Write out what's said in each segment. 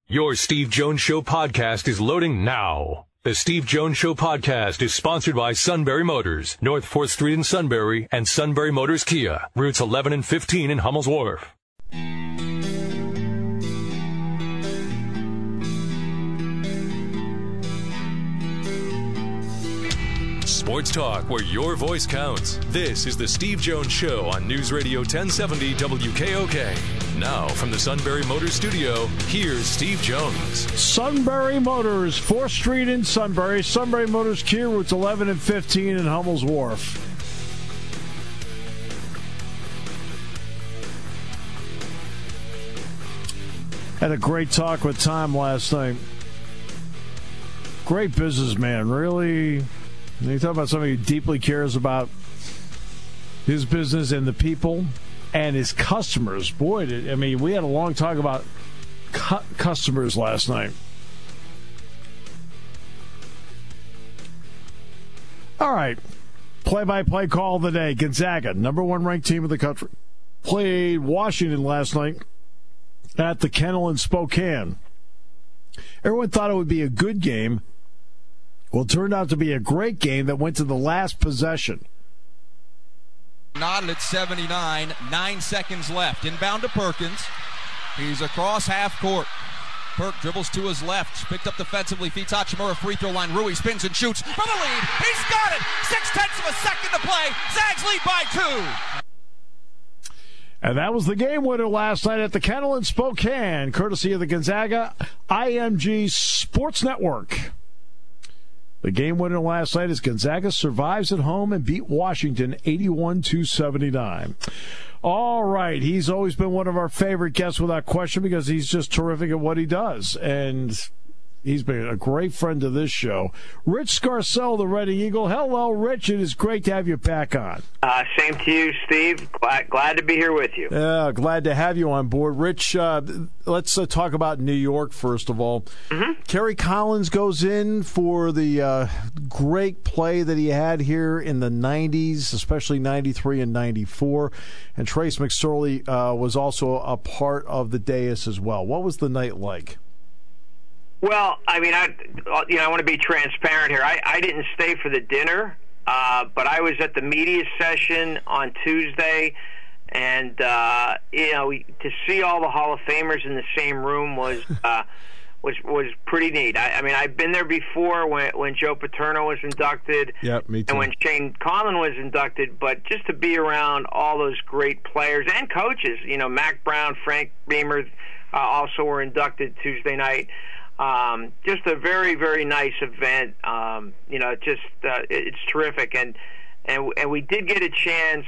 Your Steve Jones Show podcast is loading now. The Steve Jones Show podcast is sponsored by Sunbury Motors, North 4th Street in Sunbury, and Sunbury Motors Kia, routes 11 and 15 in Hummel's Wharf. Sports talk where your voice counts. This is the Steve Jones Show on News Radio 1070 WKOK. Now, from the Sunbury Motors studio, here's Steve Jones. Sunbury Motors, 4th Street in Sunbury. Sunbury Motors Kia, routes 11 and 15 in Hummel's Wharf. Had a great talk with Tom last night. Great businessman, really. You talk about somebody who deeply cares about his business and the people and his customers. Boy, we had a long talk about customers last night. All right. Play-by-play call of the day. Gonzaga, number one ranked team in the country, played Washington last night at the Kennel in Spokane. Everyone thought it would be a good game. Well, it turned out to be a great game that went to the last possession. Knotted at 79, 9 seconds left. Inbound to Perkins. He's across half court. Perk dribbles to his left, picked up defensively, feeds Hachimura free throw line. Rui spins and shoots for the lead. He's got it! 0.6 of a second to play. Zags lead by 2. And that was the game winner last night at the Kennel in Spokane, courtesy of the Gonzaga IMG Sports Network. The game winner last night is Gonzaga survives at home and beat Washington 81-79. All right, he's always been one of our favorite guests without question because he's just terrific at what he does. And he's been a great friend to this show. Rich Scarcell, the Reading Eagle. Hello, Rich. It is great to have you back on. Same to you, Steve. Glad to be here with you. Yeah, glad to have you on board. Rich, let's talk about New York, first of all. Mm-hmm. Kerry Collins goes in for the great play that he had here in the 90s, especially 93 and 94. And Trace McSorley was also a part of the dais as well. What was the night like? Well, I want to be transparent here. I didn't stay for the dinner, but I was at the media session on Tuesday, and to see all the Hall of Famers in the same room was pretty neat. I've been there before when Joe Paterno was inducted, me too, and when Shane Conlon was inducted. But just to be around all those great players and coaches, Mac Brown, Frank Beamer, also were inducted Tuesday night. Just a very, very nice event. It's terrific, and we did get a chance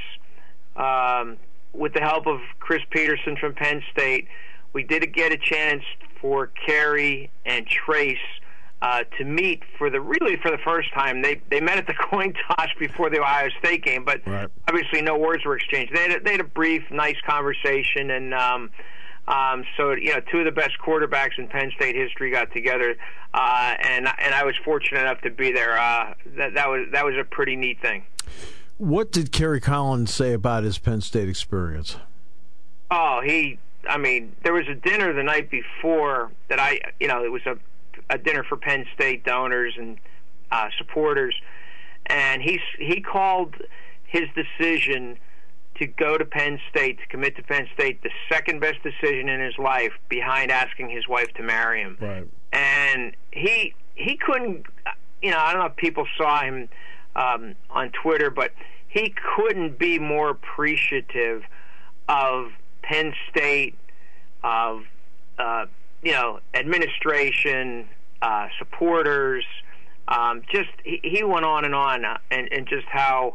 with the help of Chris Peterson from Penn State. We did get a chance for Kerry and Trace to meet for the first time. They met at the coin toss before the Ohio State game, but right. Obviously no words were exchanged. They had a brief, nice conversation, and two of the best quarterbacks in Penn State history got together, and I was fortunate enough to be there. That was a pretty neat thing. What did Kerry Collins say about his Penn State experience? Oh, there was a dinner the night before that it was a dinner for Penn State donors and supporters, and he called his decision to go to Penn State, to commit to Penn State, the second best decision in his life behind asking his wife to marry him. Right. And he couldn't, I don't know if people saw him on Twitter, but he couldn't be more appreciative of Penn State, of, administration, supporters. He went on and just how,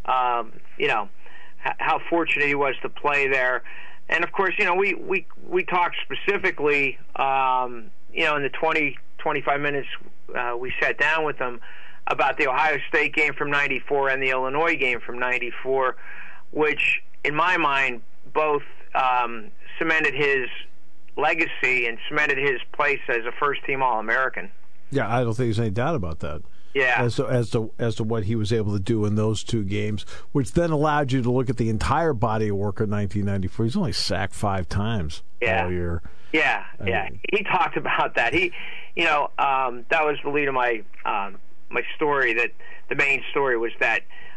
how fortunate he was to play there. And, of course, we talked specifically, in the 25 minutes we sat down with him about the Ohio State game from 94 and the Illinois game from 94, which, in my mind, both cemented his legacy and cemented his place as a first-team All-American. Yeah, I don't think there's any doubt about that. as to what he was able to do in those two games, which then allowed you to look at the entire body of work of 1994. He's only sacked 5 times all year. Yeah. He talked about that. That was the lead of my my story. That the main story was that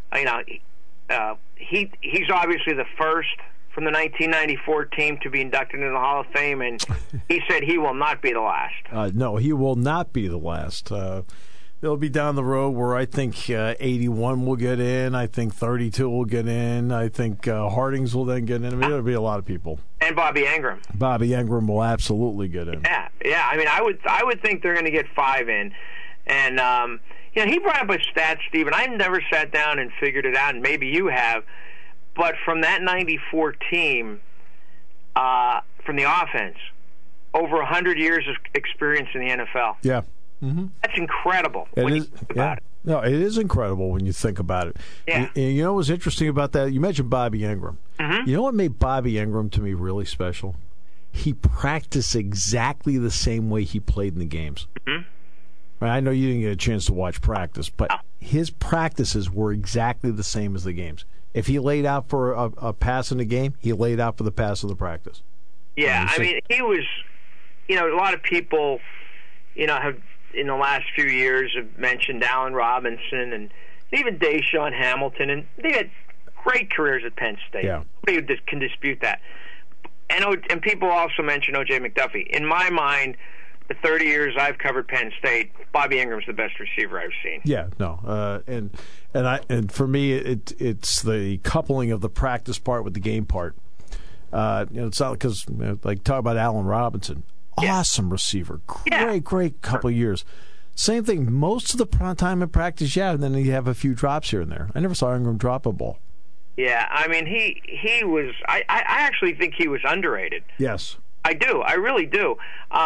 he's obviously the first from the 1994 team to be inducted into the Hall of Fame, and he said he will not be the last. No, he will not be the last. They'll be down the road where I think 81 will get in. I think 32 will get in. I think Hardings will then get in. I mean, there'll be a lot of people. And Bobby Engram. Bobby Engram will absolutely get in. Yeah. I mean, I would think they're going to get 5 in. And he brought up a stat, Steve, and I never sat down and figured it out, and maybe you have. But from that 94 team, from the offense, over 100 years of experience in the NFL. Yeah. Mm-hmm. That's incredible when you think about it. No, it is incredible when you think about it. Yeah. And you know what's interesting about that? You mentioned Bobby Engram. Mm-hmm. You know what made Bobby Engram to me really special? He practiced exactly the same way he played in the games. Mm-hmm. I know you didn't get a chance to watch practice, but his practices were exactly the same as the games. If he laid out for a pass in the game, he laid out for the pass of the practice. Yeah, I mean, he was, a lot of people, have in the last few years have mentioned Allen Robinson and even Deshaun Hamilton, and they had great careers at Penn State. Yeah. Nobody can dispute that. And people also mention O.J. McDuffie. In my mind, the 30 years I've covered Penn State, Bobby Ingram's the best receiver I've seen. Yeah, no, and for me, it's the coupling of the practice part with the game part. It's not because talk about Allen Robinson, awesome receiver, great couple of years. Same thing, most of the time in practice, and then you have a few drops here and there. I never saw Ingram drop a ball. Yeah, I mean he was. I actually think he was underrated. Yes. I do. I really do.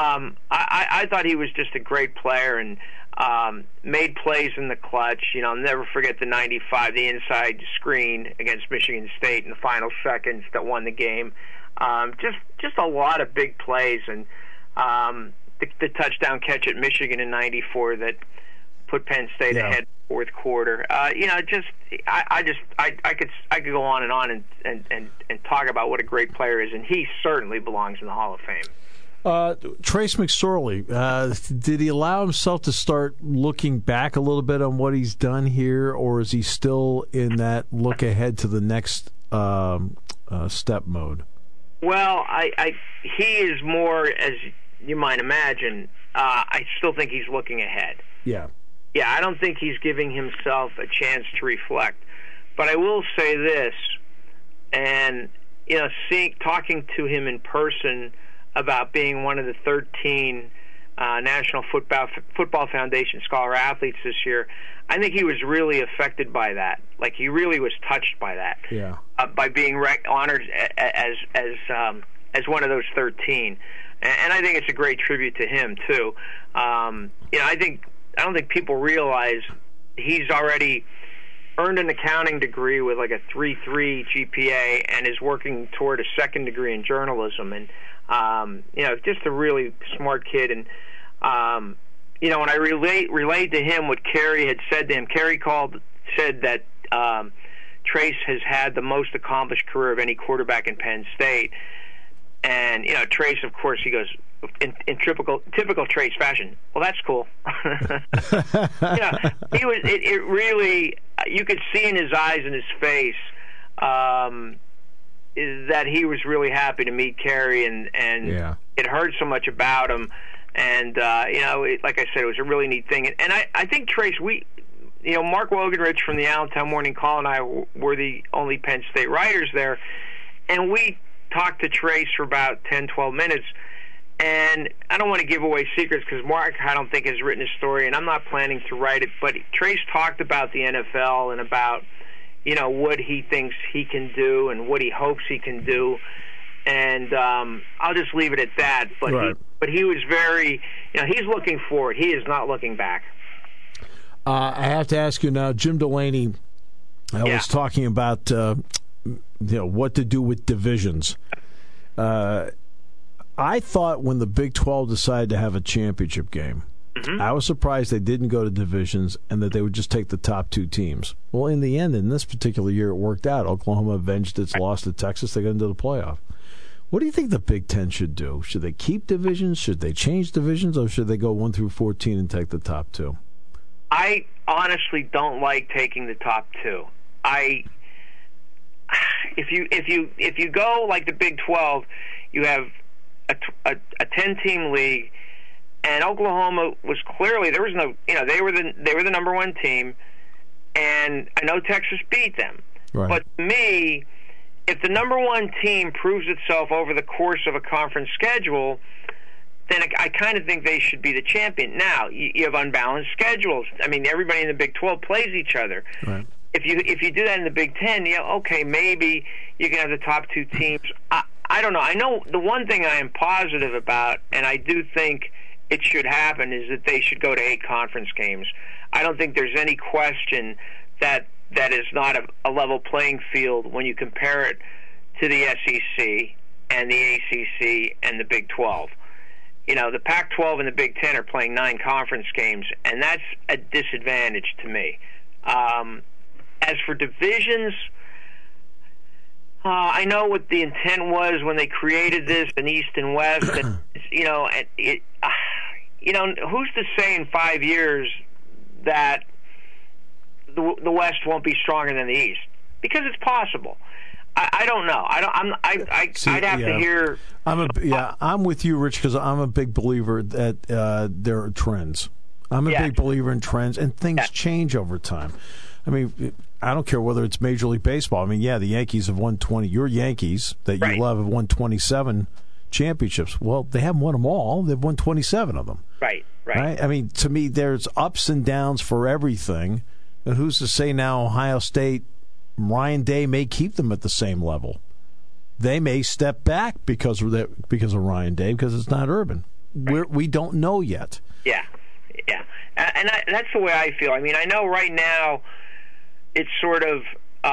I thought he was just a great player and made plays in the clutch. I'll never forget the 95, the inside screen against Michigan State in the final seconds that won the game. Just a lot of big plays, and the touchdown catch at Michigan in 94 that put Penn State ahead fourth quarter. I could go on and talk about what a great player is, and he certainly belongs in the Hall of Fame. Trace McSorley, did he allow himself to start looking back a little bit on what he's done here, or is he still in that look ahead to the next step mode? Well, he is more, as you might imagine. I still think he's looking ahead. Yeah, I don't think he's giving himself a chance to reflect. But I will say this, and talking to him in person about being one of the 13 National Football Foundation Scholar Athletes this year, I think he was really affected by that. Like, he really was touched by that. Yeah. By being honored as one of those 13, and I think it's a great tribute to him too. I don't think people realize he's already earned an accounting degree with like a 3.3 GPA and is working toward a second degree in journalism. And just a really smart kid. And when I relayed to him what Kerry had said to him, Kerry said that Trace has had the most accomplished career of any quarterback in Penn State. And Trace, of course, he goes in typical Trace fashion. Well, that's cool. He was. It really, you could see in his eyes and his face is that he was really happy to meet Kerry, and it heard so much about him. And like I said, it was a really neat thing. And I think Trace, Mark Wogenrich from the Allentown Morning Call and I were the only Penn State writers there, and we talked to Trace for about 10, 12 minutes. And I don't want to give away secrets because Mark, I don't think, has written a story, and I'm not planning to write it. But Trace talked about the NFL and about, what he thinks he can do and what he hopes he can do. And I'll just leave it at that. But right. He was very, he's looking forward. He is not looking back. I have to ask you now, Jim Delaney was talking about what to do with divisions. I thought when the Big 12 decided to have a championship game, I was surprised they didn't go to divisions and that they would just take the top 2 teams. Well, in the end, in this particular year, it worked out. Oklahoma avenged its loss to Texas. They got into the playoff. What do you think the Big Ten should do? Should they keep divisions? Should they change divisions? Or should they go 1 through 14 and take the top 2? I honestly don't like taking the top 2. If you go like the Big 12, you have a 10-team league, and Oklahoma was clearly they were the number 1 team, and I know Texas beat them. Right. But to me, if the number 1 team proves itself over the course of a conference schedule, then I kind of think they should be the champion. Now, you have unbalanced schedules. I mean, everybody in the Big 12 plays each other. Right. If you do that in the Big 10, okay, maybe you can have the top 2 teams. I don't know. I know the one thing I am positive about, and I do think it should happen, is that they should go to 8 conference games. I don't think there's any question that is not a level playing field when you compare it to the SEC and the ACC and the Big 12. The Pac-12 and the Big 10 are playing 9 conference games, and that's a disadvantage to me. As for divisions, I know what the intent was when they created this, an East and West. And, who's to say in 5 years that the West won't be stronger than the East? Because it's possible. I don't know. I'd have to hear. I'm with you, Rich, because I'm a big believer that there are trends. I'm a big believer in trends, and things change over time. I mean, I don't care whether it's Major League Baseball. I mean, the Yankees have won 20. Your Yankees that you love have won 27 championships. Well, they haven't won them all. They've won 27 of them. Right. I mean, to me, there's ups and downs for everything. And who's to say now Ohio State, Ryan Day may keep them at the same level. They may step back because of Ryan Day, because it's not Urban. Right. We don't know yet. Yeah. And that's the way I feel. I mean, I know right now it's sort of,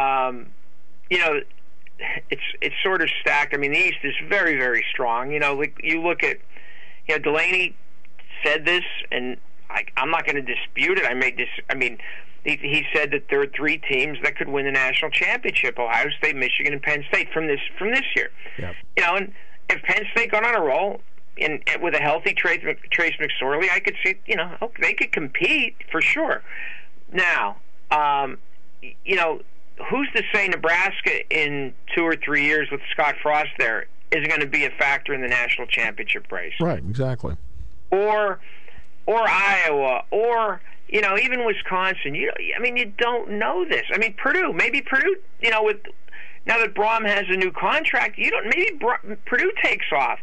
it's sort of stacked. I mean, the East is very, very strong. Like you look at, Delaney said this, and I'm not going to dispute it. He said that there are 3 teams that could win the national championship: Ohio State, Michigan, and Penn State from this year. Yep. And if Penn State got on a roll with a healthy Trace McSorley, I could see, they could compete for sure. Now, who's to say Nebraska in 2 or 3 years with Scott Frost there is going to be a factor in the national championship race? Right, exactly. Or Iowa, or even Wisconsin. You don't know this. I mean, Purdue, with now that Braum has a new contract, Purdue takes off.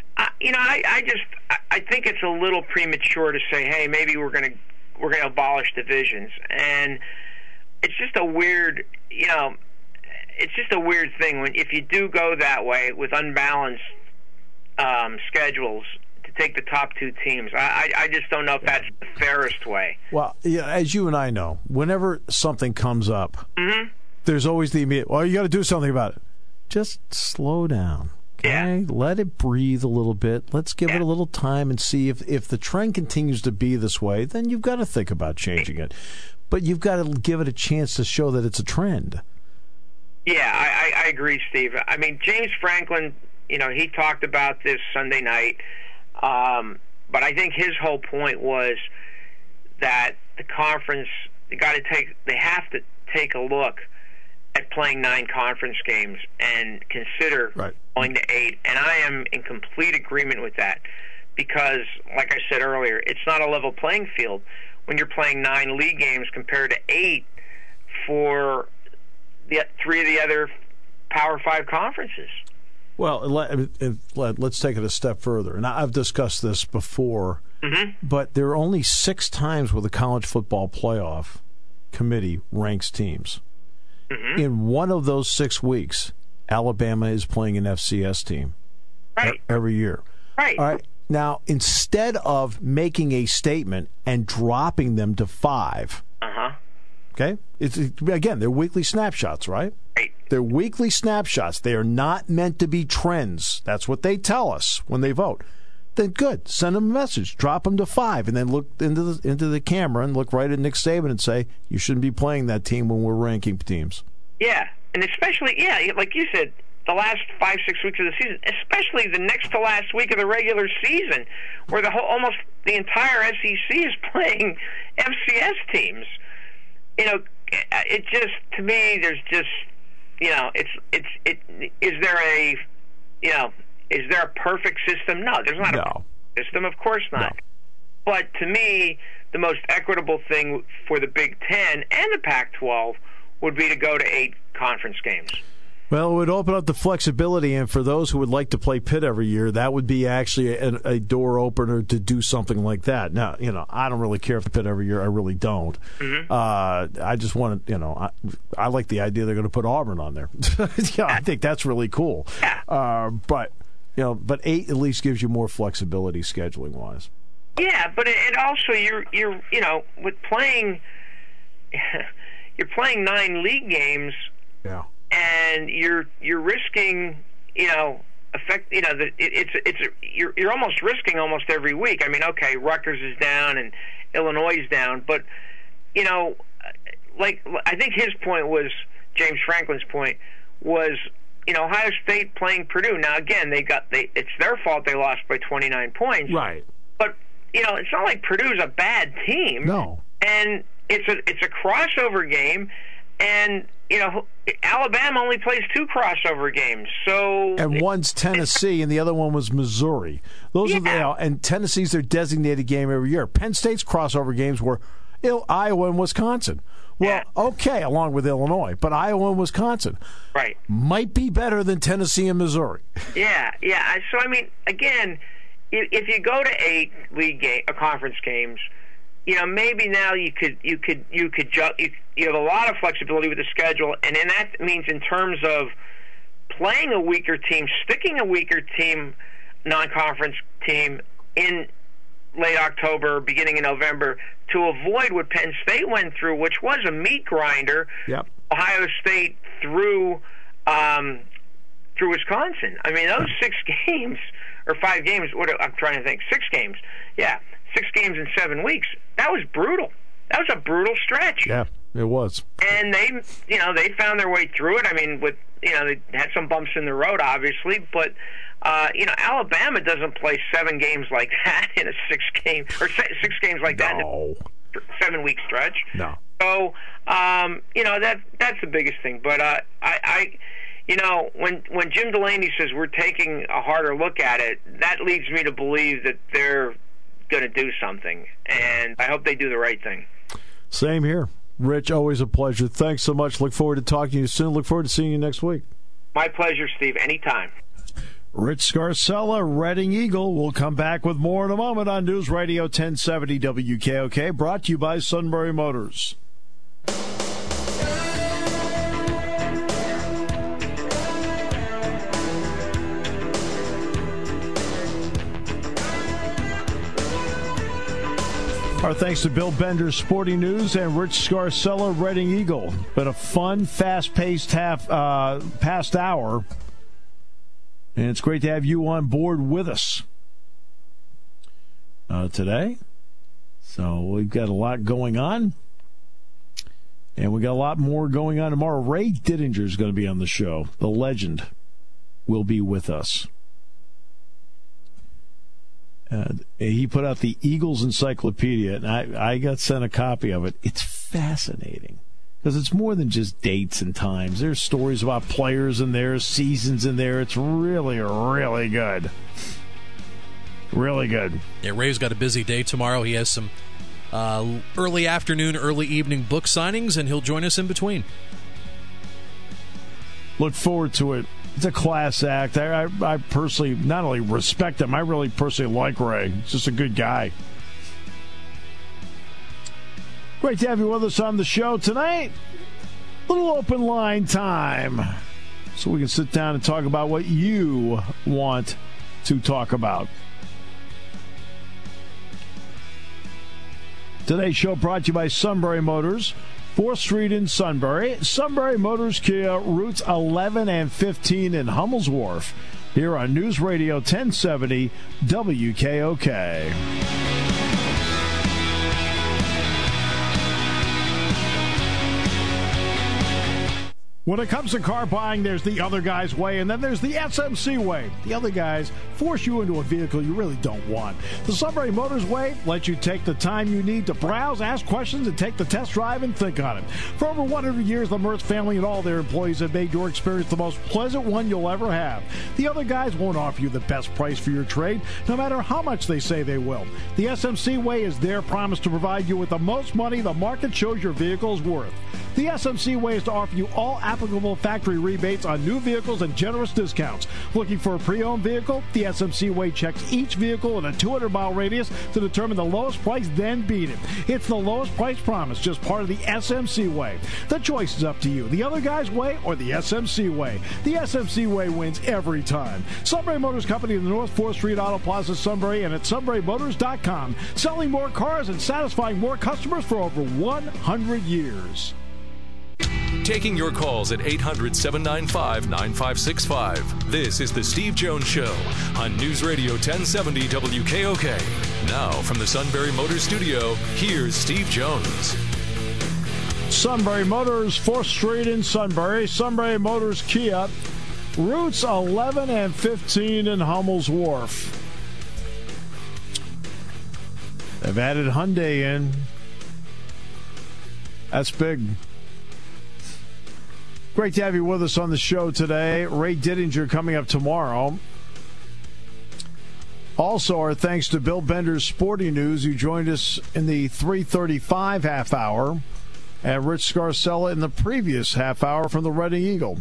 I think it's a little premature to say, hey, maybe we're going to abolish divisions, and it's just a weird, thing if you do go that way with unbalanced schedules to take the top 2 teams. I just don't know if that's the fairest way. Well, as you and I know, whenever something comes up, there's always the immediate, you got to do something about it. Just slow down. Okay, let it breathe a little bit. Let's give it a little time and see if the trend continues to be this way, then you've got to think about changing it. But you've got to give it a chance to show that it's a trend. Yeah, I agree, Steve. I mean, James Franklin, he talked about this Sunday night, but I think his whole point was that the conference, they have to take a look at playing 9 conference games and consider going to 8. And I am in complete agreement with that because, like I said earlier, it's not a level playing field when you're playing 9 league games compared to 8 for the 3 of the other Power 5 conferences. Well, let's take it a step further. And I've discussed this before, but there are only 6 times where the College Football Playoff Committee ranks teams. In one of those 6 weeks, Alabama is playing an FCS team every year. Right. All right. Now, instead of making a statement and dropping them to 5, okay? Again, they're weekly snapshots, right? Right. They're weekly snapshots. They are not meant to be trends. That's what they tell us when they vote. then good. Send them a message. Drop them to 5, and then look into the camera and look right at Nick Saban and say, you shouldn't be playing that team when we're ranking teams. Yeah, and especially, like you said, the last 5-6 weeks of the season, especially the next to last week of the regular season, where almost the entire SEC is playing FCS teams. It just, to me, there's just, is there a perfect system? No, there's not a perfect system. Of course not. No. But to me, the most equitable thing for the Big Ten and the Pac-12 would be to go to 8 conference games. Well, it would open up the flexibility, and for those who would like to play Pitt every year, that would be actually a door opener to do something like that. Now, I don't really care for Pitt every year. I really don't. Mm-hmm. I just want to, I like the idea they're going to put Auburn on there. I think that's really cool. But 8 at least gives you more flexibility scheduling wise. Yeah, but it also you're with playing, you're playing 9 league games. Yeah. And you're risking, you're almost risking almost every week. I mean, okay, Rutgers is down and Illinois is down, but I think his point was, James Franklin's point was, Ohio State playing Purdue. Now again, it's their fault they lost by 29 points. Right. But it's not like Purdue's a bad team. No. And it's a crossover game, and Alabama only plays 2 crossover games. And one's Tennessee, and the other one was Missouri. Those are and Tennessee's their designated game every year. Penn State's crossover games were Iowa and Wisconsin. Well, okay, along with Illinois, but Iowa and Wisconsin, right, might be better than Tennessee and Missouri. Yeah. So I mean, again, if you go to 8 conference games, maybe now you have a lot of flexibility with the schedule, and then that means in terms of playing a weaker team, sticking a weaker team, non-conference team in late October, beginning in November, to avoid what Penn State went through, which was a meat grinder. Yep. Ohio State through Wisconsin. I mean, those 6 games or 5 games. I'm trying to think. 6 games. Yeah. 6 games in 7 weeks. That was brutal. That was a brutal stretch. Yeah, it was. And they found their way through it. I mean, they had some bumps in the road, obviously, but Alabama doesn't play 7 games like that in a 6 games like that in a 7-week stretch. No. So, that's the biggest thing. But when Jim Delaney says we're taking a harder look at it, that leads me to believe that they're going to do something, and I hope they do the right thing. Same here. Rich, always a pleasure. Thanks so much. Look forward to talking to you soon. Look forward to seeing you next week. My pleasure, Steve. Anytime. Rich Scarcella, Reading Eagle. We'll come back with more in a moment on News Radio 1070 WKOK, brought to you by Sunbury Motors. Our thanks to Bill Bender, Sporting News, and Rich Scarcella, Reading Eagle. Been a fun, fast-paced past hour, and it's great to have you on board with us today. So we've got a lot going on, and we got a lot more going on tomorrow. Ray Didinger is going to be on the show. The legend will be with us. He put out the Eagles Encyclopedia, and I got sent a copy of it. It's fascinating because it's more than just dates and times. There's stories about players in there, seasons in there. It's really, really good. Really good. Yeah, Ray's got a busy day tomorrow. He has some early afternoon, early evening book signings, and he'll join us in between. Look forward to it. It's a class act. I personally not only respect him, I really personally like Ray. He's just a good guy. Great to have you with us on the show tonight. Little open line time, so we can sit down and talk about what you want to talk about. Today's show brought to you by Sunbury Motors, 4th Street in Sunbury. Sunbury Motors Kia, routes 11 and 15 in Hummel's Wharf. here on News Radio 1070 WKOK. When it comes to car buying, there's the other guy's way, and then there's the SMC way. The other guys force you into a vehicle you really don't want. The Sunbury Motors way lets you take the time you need to browse, ask questions, and take the test drive and think on it. For over 100 years, the Mertz family and all their employees have made your experience the most pleasant one you'll ever have. The other guys won't offer you the best price for your trade, no matter how much they say they will. The SMC way is their promise to provide you with the most money the market shows your vehicle is worth. The SMC way is to offer you all applicable factory rebates on new vehicles and generous discounts. Looking for a pre-owned vehicle? The SMC way checks each vehicle in a 200-mile radius to determine the lowest price, then beat it. It's the lowest price promise, just part of the SMC way. The choice is up to you. The other guy's way or the SMC way. The SMC way wins every time. Sunbury Motors Company in the North 4th Street Auto Plaza, Sunbury, and at sunburymotors.com. Selling more cars and satisfying more customers for over 100 years. Taking your calls at 800-795-9565. This is the Steve Jones Show on News Radio 1070 WKOK. Now from the Sunbury Motors Studio, here's Steve Jones. Sunbury Motors, 4th Street in Sunbury. Sunbury Motors Kia, routes 11 and 15 in Hummel's Wharf. They've added Hyundai in. That's big. Great to have you with us on the show today. Ray Diddinger coming up tomorrow. Also, our thanks to Bill Bender's Sporting News, who joined us in the 3:35 half hour, and Rich Scarcella in the previous half hour from the Reading Eagle.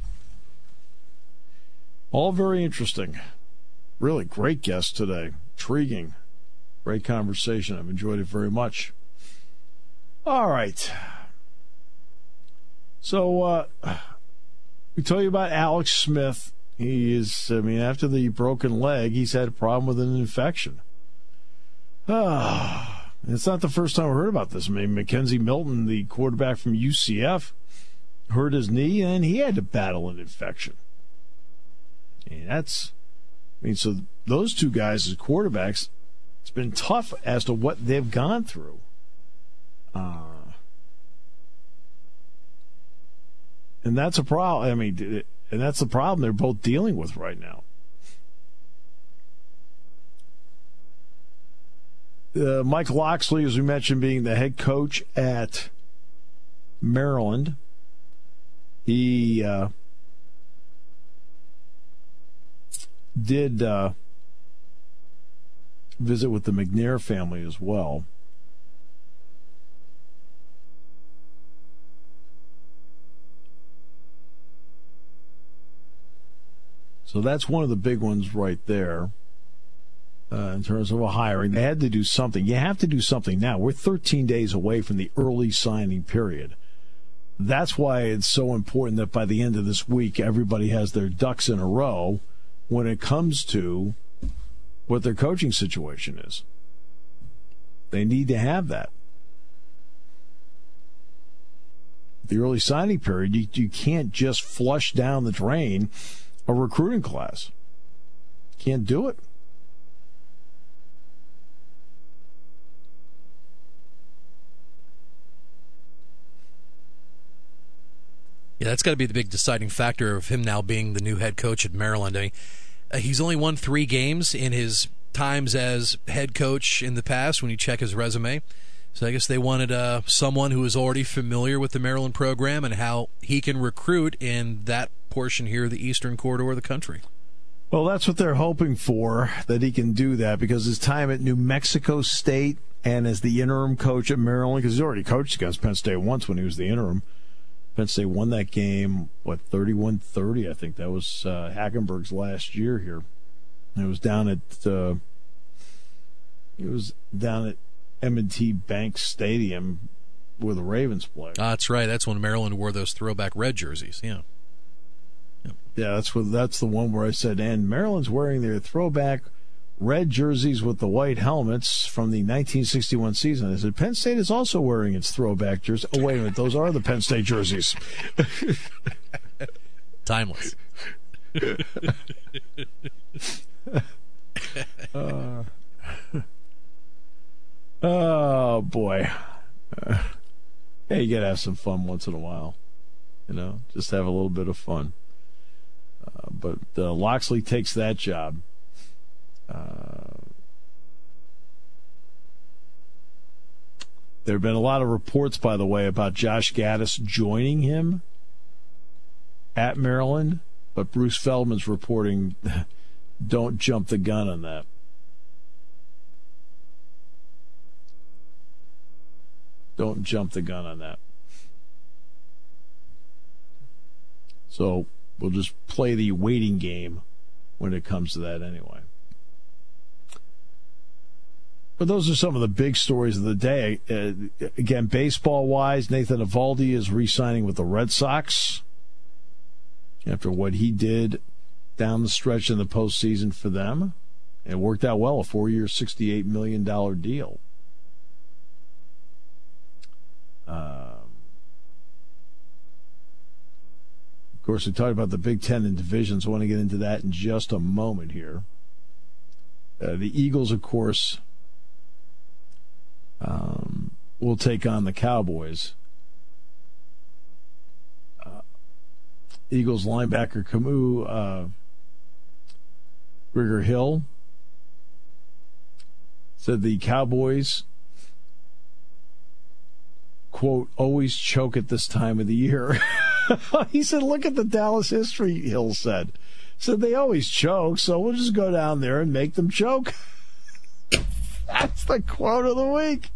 All very interesting. Really great guest today. Intriguing. Great conversation. I've enjoyed it very much. All right. So, we tell you about Alex Smith. He is, after the broken leg, he's had a problem with an infection. It's not the first time I heard about this. Mackenzie Milton, the quarterback from UCF, hurt his knee, and he had to battle an infection. So those two guys as quarterbacks, it's been tough as to what they've gone through. And that's a problem. And that's the problem they're both dealing with right now. Mike Locksley, as we mentioned, being the head coach at Maryland, he did visit with the McNair family as well. So that's one of the big ones right there in terms of a hiring. They had to do something. You have to do something now. We're 13 days away from the early signing period. That's why it's so important that by the end of this week, everybody has their ducks in a row when it comes to what their coaching situation is. They need to have that. The early signing period, you can't just flush down the drain a recruiting class. Can't do it. Yeah, that's got to be the big deciding factor of him now being the new head coach at Maryland. He's only won 3 games in his times as head coach in the past when you check his resume. So I guess they wanted someone who is already familiar with the Maryland program and how he can recruit in that portion here of the eastern corridor of the country. Well, that's what they're hoping for, that he can do that, because his time at New Mexico State and as the interim coach at Maryland, because he's already coached against Penn State once when he was the interim. Penn State won that game, 31-30, I think. That was Hackenberg's last year here. It was down at M&T Bank Stadium where the Ravens play. That's right. That's when Maryland wore those throwback red jerseys. Yeah. Yeah, that's the one where I said, and Maryland's wearing their throwback red jerseys with the white helmets from the 1961 season. I said, Penn State is also wearing its throwback jersey. Oh, wait a minute, those are the Penn State jerseys. Timeless. Oh, boy. Hey, you got to have some fun once in a while. Just have a little bit of fun. But Loxley takes that job. There have been a lot of reports, by the way, about Josh Gattis joining him at Maryland, but Bruce Feldman's reporting, don't jump the gun on that. Don't jump the gun on that. So we'll just play the waiting game when it comes to that anyway. But those are some of the big stories of the day. Again, baseball-wise, Nathan Eovaldi is re-signing with the Red Sox after what he did down the stretch in the postseason for them. It worked out well, a 4-year, $68 million deal. Of course, we talked about the Big Ten and divisions. I want to get into that in just a moment here. The Eagles, of course, will take on the Cowboys. Eagles linebacker Camus Grigor-Hill said the Cowboys, quote, always choke at this time of the year. He said, look at the Dallas history, Hill said. Said they always choke, so we'll just go down there and make them choke. That's the quote of the week.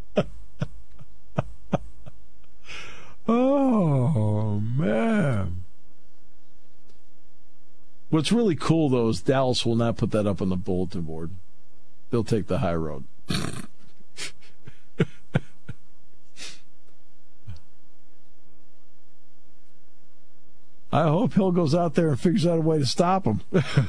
Oh, man. What's really cool, though, is Dallas will not put that up on the bulletin board. They'll take the high road. I hope Hill goes out there and figures out a way to stop him.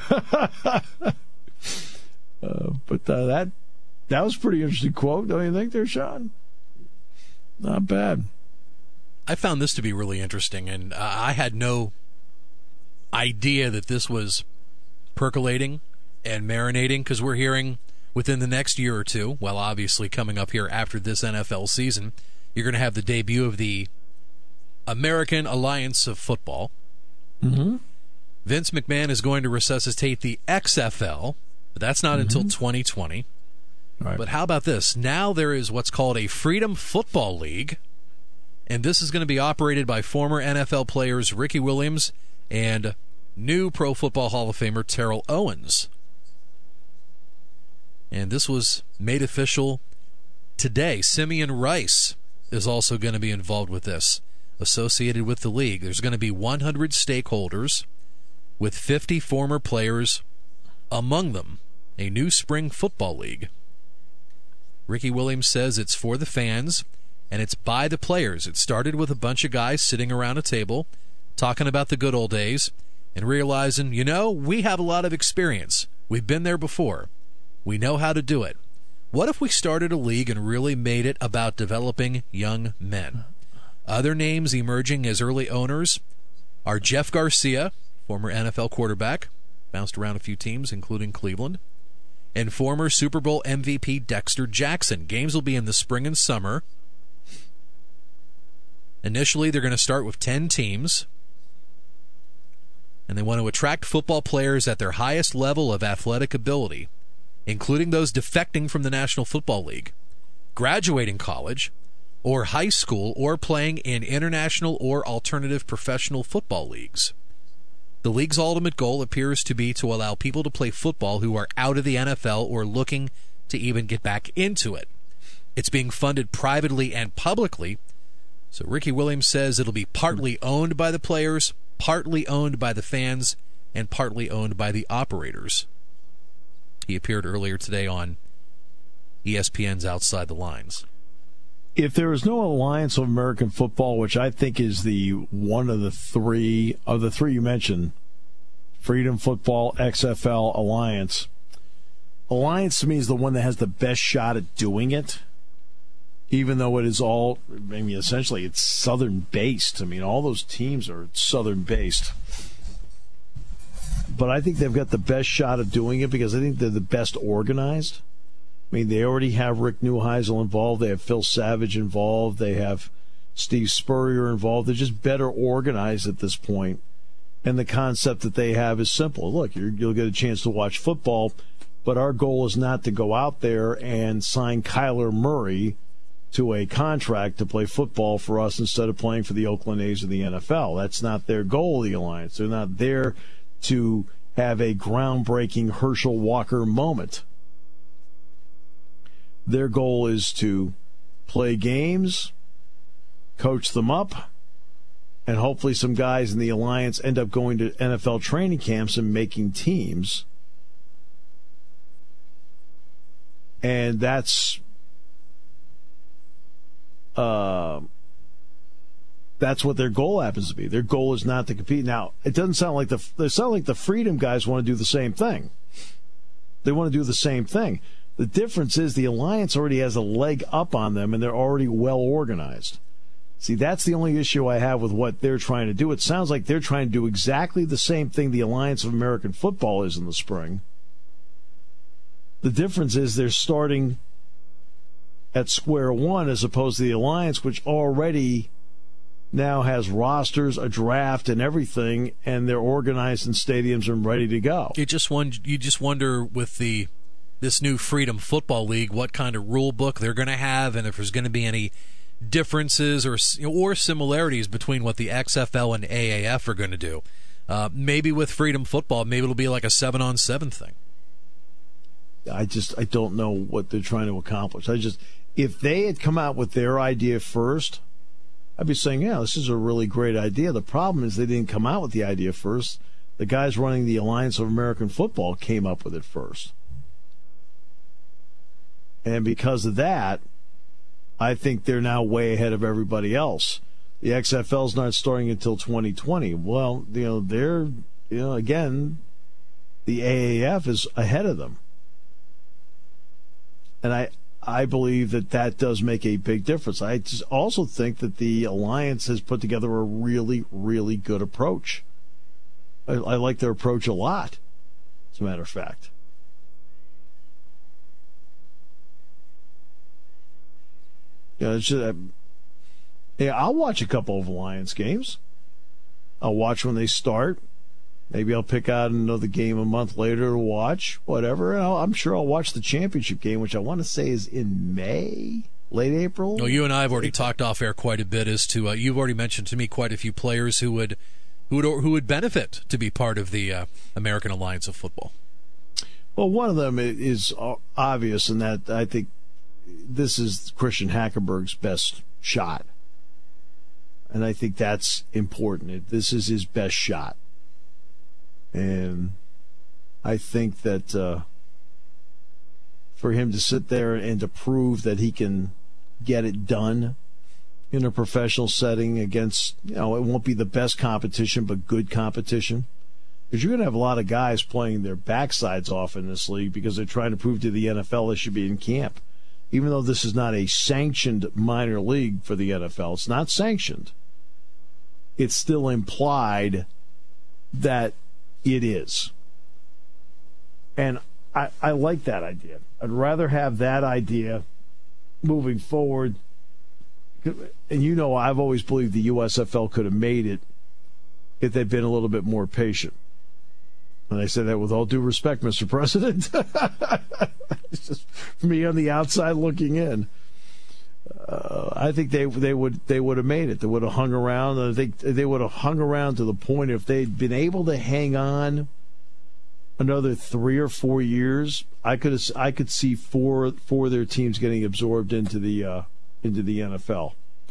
But that was a pretty interesting quote, don't you think there, Sean? Not bad. I found this to be really interesting, and I had no idea that this was percolating and marinating, because we're hearing within the next year or two, well, obviously coming up here after this NFL season, you're going to have the debut of the American Alliance of Football. Mm-hmm. Vince McMahon is going to resuscitate the XFL, but that's not until 2020. Right. But how about this? Now there is what's called a Freedom Football League, and this is going to be operated by former NFL players Ricky Williams and new Pro Football Hall of Famer Terrell Owens. And this was made official today. Simeon Rice is also going to be involved with this, associated with the league. There's going to be 100 stakeholders with 50 former players among them. A new spring football league. Ricky Williams says it's for the fans, and it's by the players. It started with a bunch of guys sitting around a table, talking about the good old days, and realizing, we have a lot of experience. We've been there before. We know how to do it. What if we started a league and really made it about developing young men? Other names emerging as early owners are Jeff Garcia, former NFL quarterback, bounced around a few teams, including Cleveland, and former Super Bowl MVP Dexter Jackson. Games will be in the spring and summer. Initially, they're going to start with 10 teams, and they want to attract football players at their highest level of athletic ability, including those defecting from the National Football League, graduating college, or high school, or playing in international or alternative professional football leagues. The league's ultimate goal appears to be to allow people to play football who are out of the NFL or looking to even get back into it. It's being funded privately and publicly, so Ricky Williams says it'll be partly owned by the players, partly owned by the fans, and partly owned by the operators. He appeared earlier today on ESPN's Outside the Lines. If there is no Alliance of American Football, which I think is the one of the three you mentioned, Freedom Football, XFL, Alliance to me is the one that has the best shot at doing it, even though it is all, essentially it's Southern-based. All those teams are Southern-based. But I think they've got the best shot of doing it because I think they're the best organized. I mean, they already have Rick Neuheisel involved. They have Phil Savage involved. They have Steve Spurrier involved. They're just better organized at this point. And the concept that they have is simple. Look, you'll get a chance to watch football, but our goal is not to go out there and sign Kyler Murray to a contract to play football for us instead of playing for the Oakland A's or the NFL. That's not their goal, the Alliance. They're not there to have a groundbreaking Herschel Walker moment. Their goal is to play games, coach them up, and hopefully some guys in the Alliance end up going to NFL training camps and making teams. And that's what their goal happens to be. Their goal is not to compete. Now, it doesn't sound like the Freedom guys want to do the same thing. They want to do the same thing. The difference is the Alliance already has a leg up on them, and they're already well organized. See, that's the only issue I have with what they're trying to do. It sounds like they're trying to do exactly the same thing the Alliance of American Football is in the spring. The difference is they're starting at square one as opposed to the Alliance, which already now has rosters, a draft, and everything, and they're organized in stadiums and ready to go. You just wonder with this new Freedom Football League what kind of rule book they're going to have, and if there's going to be any differences or similarities between what the XFL and AAF are going to do. Maybe with Freedom Football, maybe it'll be like a 7-on-7 thing. I don't know what they're trying to accomplish. If they had come out with their idea first, I'd be saying, yeah, this is a really great idea. The problem is they didn't come out with the idea first. The guys running the Alliance of American Football came up with it first. And because of that, I think they're now way ahead of everybody else. The XFL's not starting until 2020. Well, again, the AAF is ahead of them. And I believe that does make a big difference. I just also think that the Alliance has put together a really, really good approach. I like their approach a lot, as a matter of fact. I'll watch a couple of Alliance games. I'll watch when they start. Maybe I'll pick out another game a month later to watch, whatever. And I'm sure I'll watch the championship game, which I want to say is in May, late April. No, you and I have already talked off air quite a bit as to you've already mentioned to me quite a few players who would benefit to be part of the American Alliance of Football. Well, one of them is obvious in that I think this is Christian Hackenberg's best shot. And I think that's important. This is his best shot. And I think that for him to sit there and to prove that he can get it done in a professional setting against, it won't be the best competition, but good competition. Because you're going to have a lot of guys playing their backsides off in this league because they're trying to prove to the NFL they should be in camp. Even though this is not a sanctioned minor league for the NFL, it's not sanctioned. It's still implied that it is. And I like that idea. I'd rather have that idea moving forward. And I've always believed the USFL could have made it if they'd been a little bit more patient. And I say that with all due respect, Mr. President. It's just me on the outside looking in. I think they would have made it. They would have hung around. I think they would have hung around to the point if they'd been able to hang on another 3 or 4 years. I could see four of their teams getting absorbed into the NFL.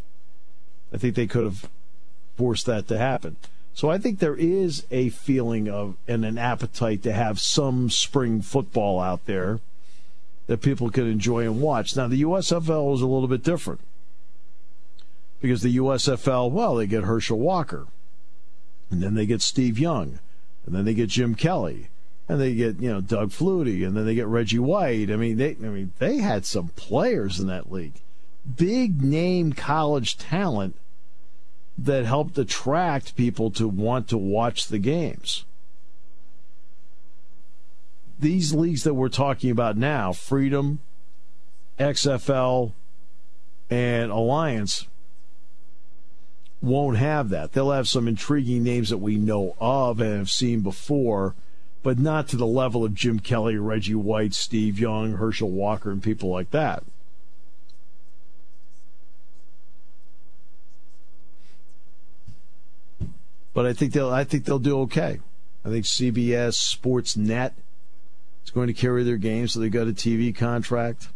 I think they could have forced that to happen. So I think there is a feeling of and an appetite to have some spring football out there that people can enjoy and watch. Now, the USFL is a little bit different because the USFL, they get Herschel Walker, and then they get Steve Young, and then they get Jim Kelly, and they get Doug Flutie, and then they get Reggie White. They had some players in that league, big name college talent that helped attract people to want to watch the games. these leagues that we're talking about now, Freedom, XFL, and Alliance, won't have that. They'll have some intriguing names that we know of and have seen before, but not to the level of Jim Kelly, Reggie White, Steve Young, Herschel Walker, and people like that. But I think they'll do okay. I think CBS Sportsnet is going to carry their game, so they got a TV contract.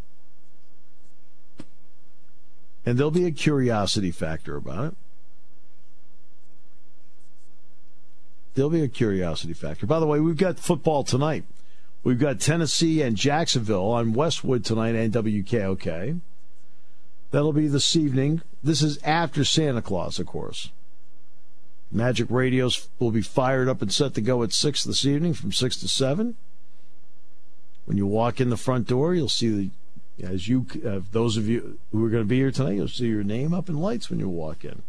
And there'll be a curiosity factor about it. There'll be a curiosity factor. By the way, we've got football tonight. We've got Tennessee and Jacksonville on Westwood tonight and WKOK. That'll be this evening. This is after Santa Claus, of course. Magic Radios will be fired up and set to go at 6 this evening from 6 to 7. When you walk in the front door, you'll see those of you who are going to be here tonight, you'll see your name up in lights when you walk in.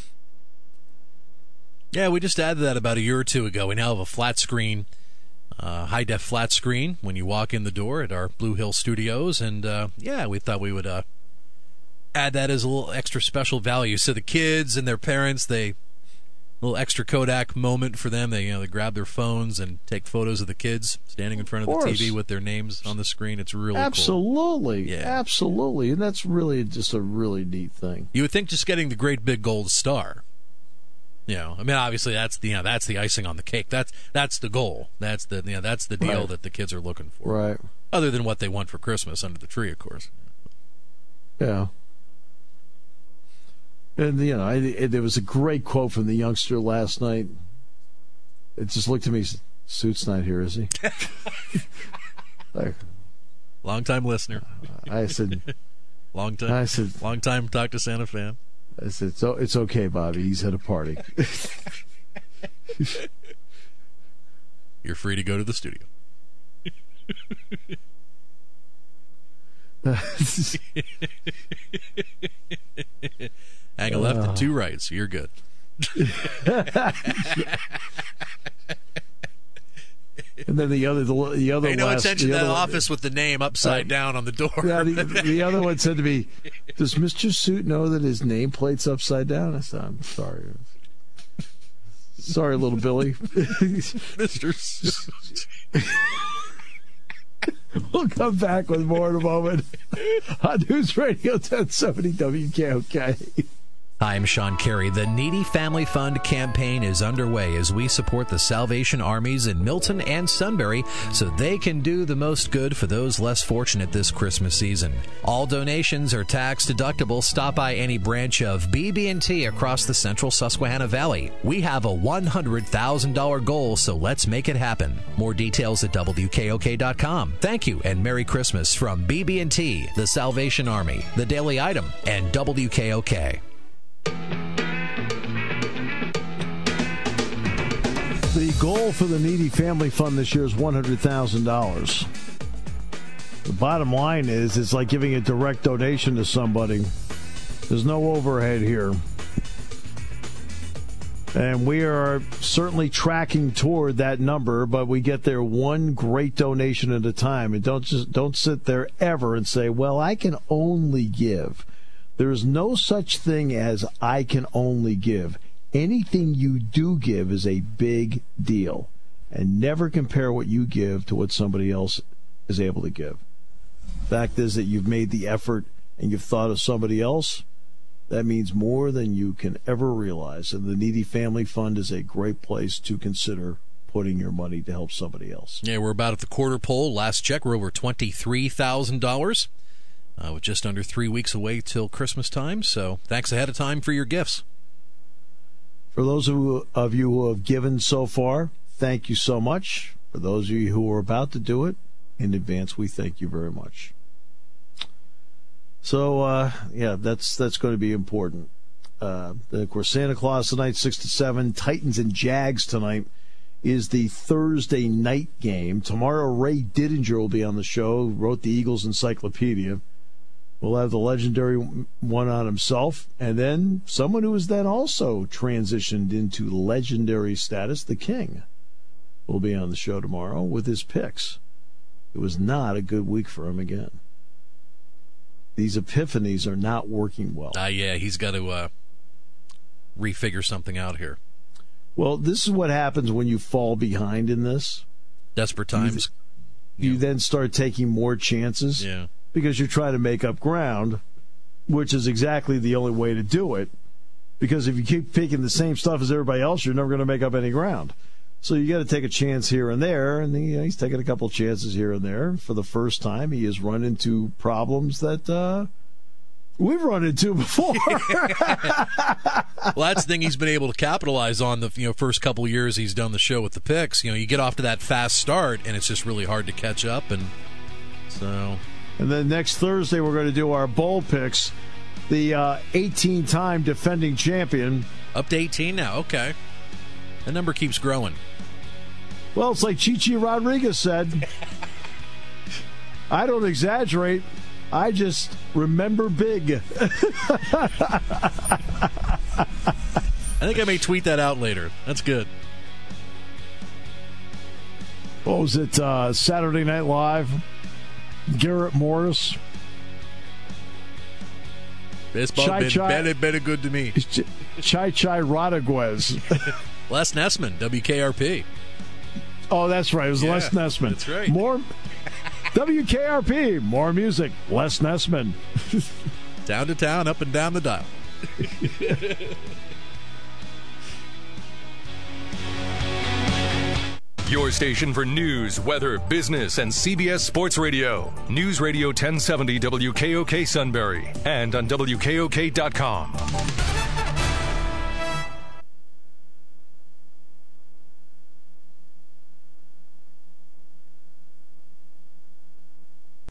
Yeah, we just added that about a year or two ago. We now have a flat screen, high-def flat screen when you walk in the door at our Blue Hill studios. And, we thought we would add that as a little extra special value. So the kids and their parents, a little extra Kodak moment for them. They grab their phones and take photos of the kids standing in front of the TV with their names on the screen. It's really absolutely cool. Yeah. Absolutely. And that's really just a really neat thing. You would think just getting the great big gold star. Obviously that's the icing on the cake. That's the goal. That's the deal that the kids are looking for. Right. Other than what they want for Christmas under the tree, of course. Yeah. And there was a great quote from the youngster last night. It just looked at me. Suit's not here, is he? Long-time listener. I said. Long time Talk to Santa fan. I said, so it's okay, Bobby. He's at a party. You're free to go to the studio. Hang a left and 2 rights. You're good. And then the other Pay no attention to that office with the name upside down on the door. Yeah, the other one said to me, "Does Mr. Suit know that his nameplate's upside down?" I said, "I'm sorry, sorry, little Billy." Mr. Suit. We'll come back with more in a moment on News Radio 1070 WKOK. Hi, I'm Sean Carey. The Needy Family Fund campaign is underway as we support the Salvation Armies in Milton and Sunbury so they can do the most good for those less fortunate this Christmas season. All donations are tax deductible. Stop by any branch of BB&T across the central Susquehanna Valley. We have a $100,000 goal, so let's make it happen. More details at WKOK.com. Thank you and Merry Christmas from BB&T, the Salvation Army, the Daily Item, and WKOK. The goal for the Needy Family Fund this year is $100,000. The bottom line is it's like giving a direct donation to somebody. There's no overhead here. And we are certainly tracking toward that number, but we get there one great donation at a time. And don't sit there ever and say, well, I can only give. There is no such thing as I can only give. Anything you do give is a big deal. And never compare what you give to what somebody else is able to give. Fact is that you've made the effort and you've thought of somebody else. That means more than you can ever realize. And the Needy Family Fund is a great place to consider putting your money to help somebody else. Yeah, we're about at the quarter pole. Last check, we're over $23,000. With just under 3 weeks away till Christmas time, so thanks ahead of time for your gifts. For those of you who have given so far, thank you so much. For those of you who are about to do it, in advance, we thank you very much. So, that's going to be important. Of course, Santa Claus tonight, 6 to 7. Titans and Jags tonight is the Thursday night game. Tomorrow, Ray Didinger will be on the show, wrote the Eagles Encyclopedia. We'll have the legendary one on himself, and then someone who has then also transitioned into legendary status, the King, will be on the show tomorrow with his picks. It was not a good week for him again. These epiphanies are not working well. Yeah, he's got to refigure something out here. Well, this is what happens when you fall behind in this. Desperate times. You then start taking more chances because you're trying to make up ground, which is exactly the only way to do it. Because if you keep picking the same stuff as everybody else, you're never going to make up any ground. So you got to take a chance here and there, and he's taking a couple of chances here and there. For the first time, he has run into problems that we've run into before. Well, that's the thing he's been able to capitalize on the first couple of years he's done the show with the picks. You get off to that fast start, and it's just really hard to catch up. And then next Thursday, we're going to do our bowl picks. The 18-time defending champion. Up to 18 now, okay. The number keeps growing. Well, it's like Chichi Rodriguez said. I don't exaggerate. I just remember big. I think I may tweet that out later. That's good. What was it? Saturday Night Live? Garrett Morris. Baseball been good to me. Chai Rodriguez. Les Nessman, WKRP. Oh, that's right. It was Les Nessman. That's right. More WKRP, more music. Les Nessman. Town to town, up and down the dial. Your station for news, weather, business, and CBS Sports Radio. News Radio 1070 WKOK Sunbury and on WKOK.com.